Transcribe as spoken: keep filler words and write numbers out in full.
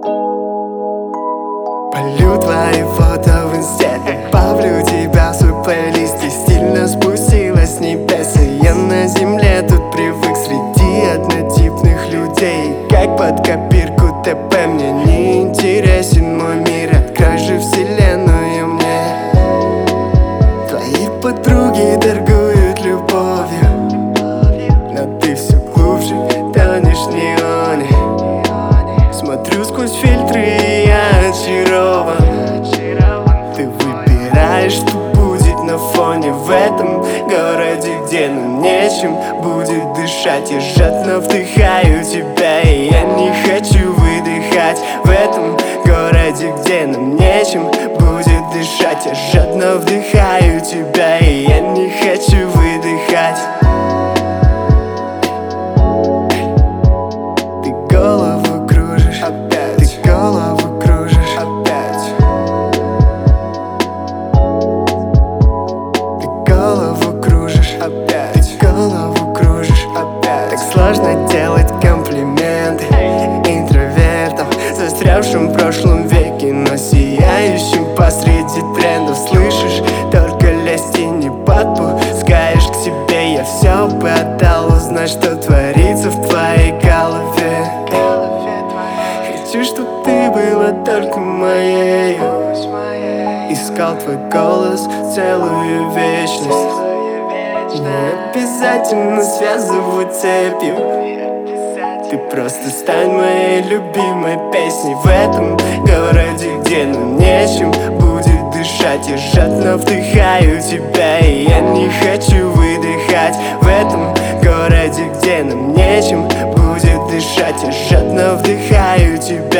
Полю твои фото в инсте, добавлю тебя в свой плейлист. И стильно спустилась с небес, и я на земле тут привык среди однотипных людей. Как под копирку ТП, мне не интересен мой мир. Открой же вселенную мне. Твои подруги торгуют любовью, но ты все глубже тонешь в неоне. Смотрю сквозь фильтры, и я очарован. Ты выбираешь, что будет на фоне в этом городе, где нам нечем будет дышать. Я жадно вдыхаю тебя, и я не хочу выдыхать. В этом городе, где нам нечем будет дышать. Я жадно вдыхаю тебя, и я не хочу выдыхать. Ты голову кружишь опять, ты голову кружишь опять, ты голову кружишь опять, ты голову кружишь опять. Так сложно делать комплименты интровертам, застрявшим в прошлом веке, но сияющим посреди трендов. Слышишь, только лезть и не подпускаешь к себе. Я все бы отдал узнать, что творится в твоей голове. Хочу, чтоб ты была только моей. Искал твой голос целую вечность. Не обязательно связывать цепью. Ты просто стань моей любимой песней в этом городе, где нам нечем будет дышать. Я жадно вдыхаю тебя, и я не хочу выдыхать. В этом городе, где нам нечем будет дышать. Я жадно вдыхаю тебя.